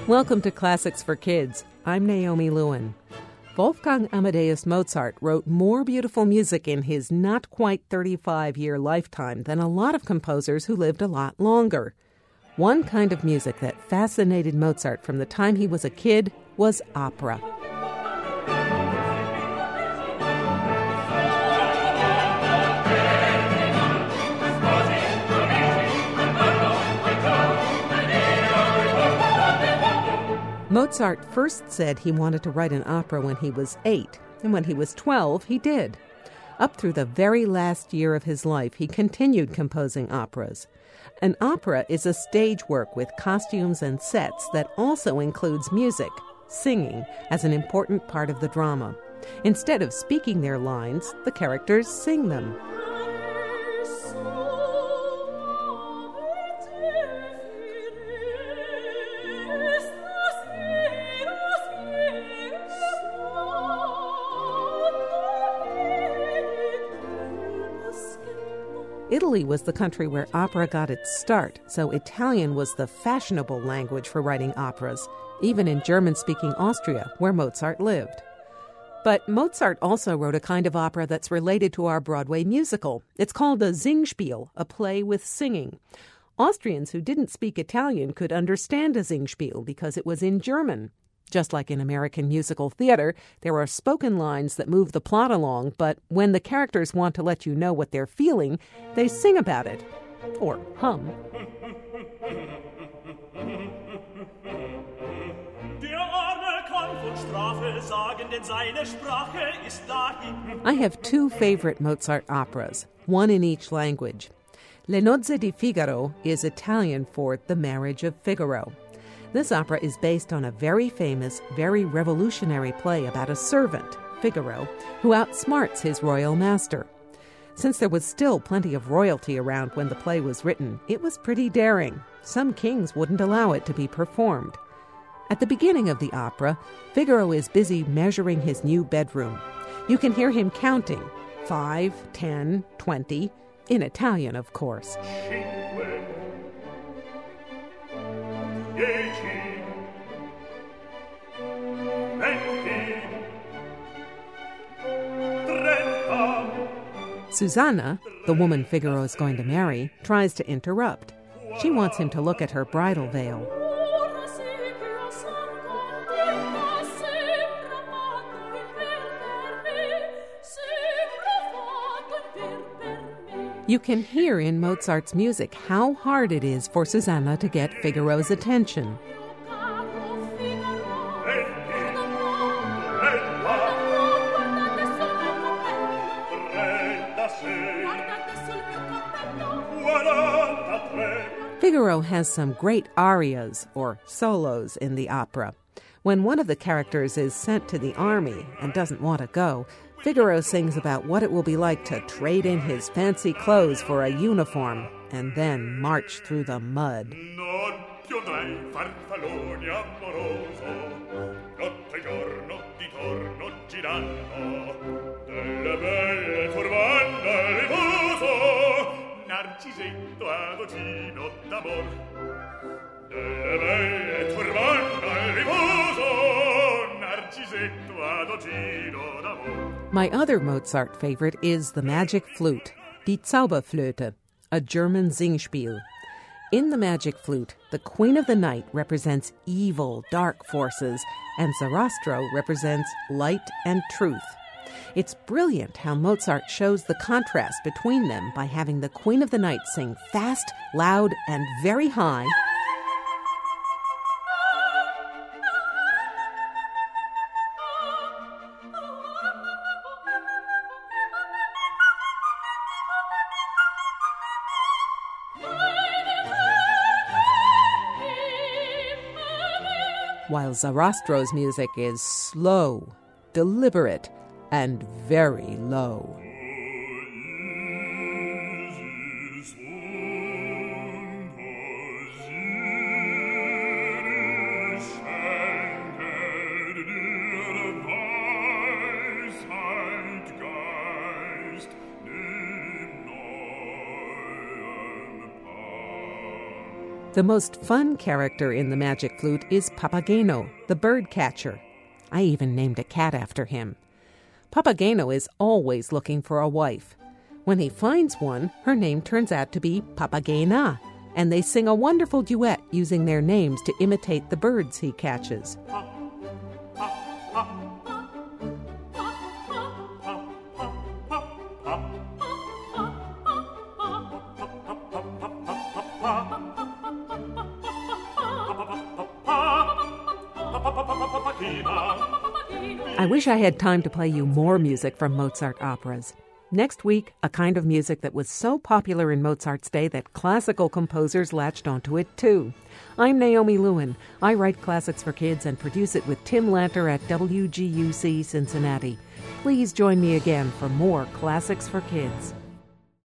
Welcome to Classics for Kids. I'm Naomi Lewin. Wolfgang Amadeus Mozart wrote more beautiful music in his not quite 35-year lifetime than a lot of composers who lived a lot longer. One kind of music that fascinated Mozart from the time he was a kid was opera. Mozart first said he wanted to write an opera when he was 8, and when he was 12, he did. Up through the very last year of his life, he continued composing operas. An opera is a stage work with costumes and sets that also includes music, singing, as an important part of the drama. Instead of speaking their lines, the characters sing them. Italy was the country where opera got its start, so Italian was the fashionable language for writing operas, even in German-speaking Austria, where Mozart lived. But Mozart also wrote a kind of opera that's related to our Broadway musical. It's called a Singspiel, a play with singing. Austrians who didn't speak Italian could understand a Singspiel because it was in German. Just like in American musical theater, there are spoken lines that move the plot along, but when the characters want to let you know what they're feeling, they sing about it. Or hum. I have two favorite Mozart operas, one in each language. Le Nozze di Figaro is Italian for The Marriage of Figaro. This opera is based on a very famous, very revolutionary play about a servant, Figaro, who outsmarts his royal master. Since there was still plenty of royalty around when the play was written, it was pretty daring. Some kings wouldn't allow it to be performed. At the beginning of the opera, Figaro is busy measuring his new bedroom. You can hear him counting, 5, 10, 20, in Italian, of course. Susanna, the woman Figaro is going to marry, tries to interrupt. She wants him to look at her bridal veil. You can hear in Mozart's music how hard it is for Susanna to get Figaro's attention. Figaro has some great arias, or solos, in the opera. When one of the characters is sent to the army and doesn't want to go, Figaro sings about what it will be like to trade in his fancy clothes for a uniform and then march through the mud. My other Mozart favorite is The Magic Flute, Die Zauberflöte, a German Singspiel. In The Magic Flute, the Queen of the Night represents evil, dark forces, and Sarastro represents light and truth. It's brilliant how Mozart shows the contrast between them by having the Queen of the Night sing fast, loud, and very high, while Sarastro's music is slow, deliberate, and very low. The most fun character in the magic flute is Papageno, the bird catcher. I even named a cat after him. Papageno is always looking for a wife. When he finds one, her name turns out to be Papagena, and they sing a wonderful duet using their names to imitate the birds he catches. I wish I had time to play you more music from Mozart operas. Next week, a kind of music that was so popular in Mozart's day that classical composers latched onto it too. I'm Naomi Lewin. I write classics for kids and produce it with Tim Lanter at WGUC Cincinnati. Please join me again for more Classics for Kids.